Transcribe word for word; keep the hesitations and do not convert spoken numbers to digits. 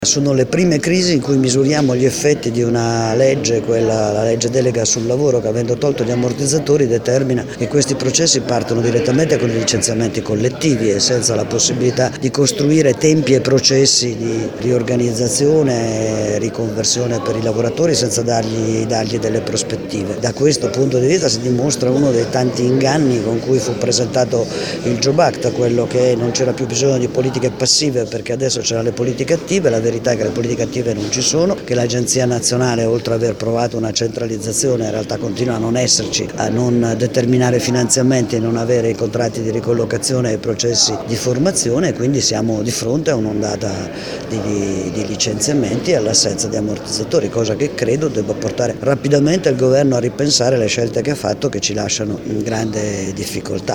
Sono le prime crisi in cui misuriamo gli effetti di una legge, quella, la legge delega sul lavoro, che avendo tolto gli ammortizzatori determina che questi processi partono direttamente con i licenziamenti collettivi e senza la possibilità di costruire tempi e processi di riorganizzazione e riconversione per i lavoratori senza dargli, dargli delle prospettive. Da questo punto di vista si dimostra uno dei tanti inganni con cui fu presentato il Jobs Act, quello che non c'era più bisogno di politiche passive perché adesso c'erano le politiche attive. La verità è che le politiche attive non ci sono, che l'Agenzia Nazionale, oltre ad aver provato una centralizzazione, in realtà continua a non esserci, a non determinare finanziamenti e non avere i contratti di ricollocazione e i processi di formazione, e quindi siamo di fronte a un'ondata di, di, di licenziamenti e all'assenza di ammortizzatori, cosa che credo debba portare rapidamente il governo a ripensare le scelte che ha fatto, che ci lasciano in grande difficoltà.